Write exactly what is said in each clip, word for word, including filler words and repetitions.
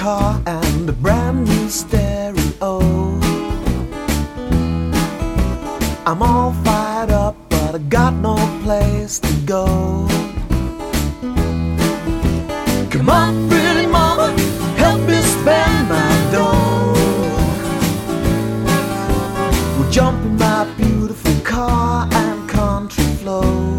car and a brand new stereo. I'm all fired up, but I got no place to go. Come on, pretty mama, help me spend my dough. We'll jump in my beautiful car and country flow.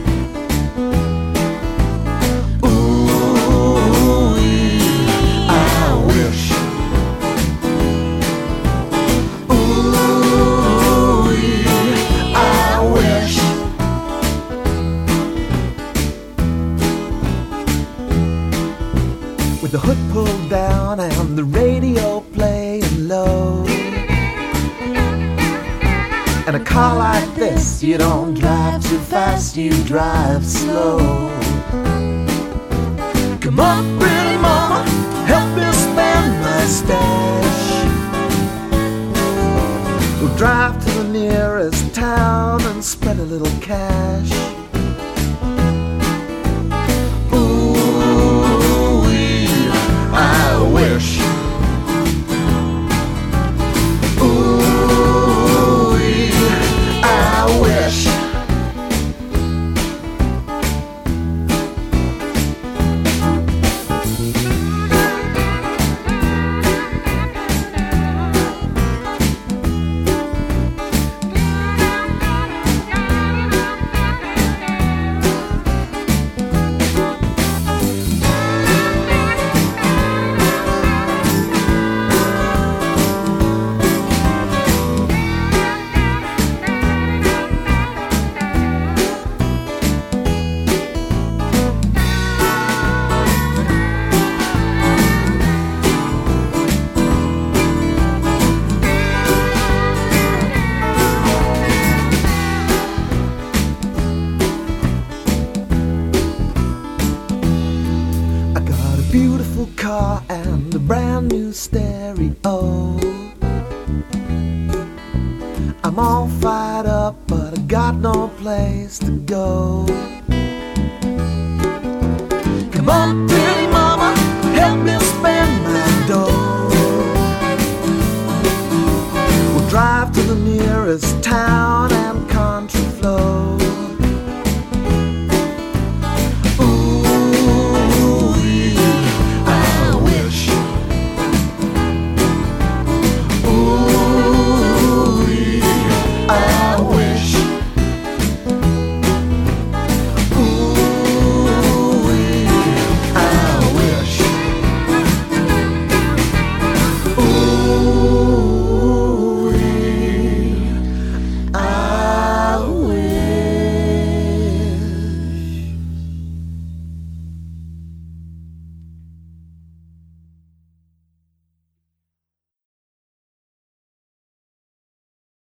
With the hood pulled down and the radio playing low. In a car like this, you don't drive too fast, you drive slow. Come on, pretty mama, help me spend my stash. We'll drive to the nearest town and spread a little cash. Beautiful car and a brand new stereo. I'm all fired up, but I got no place to go. Come on, pretty mama, help me spend my dough. We'll drive to the nearest town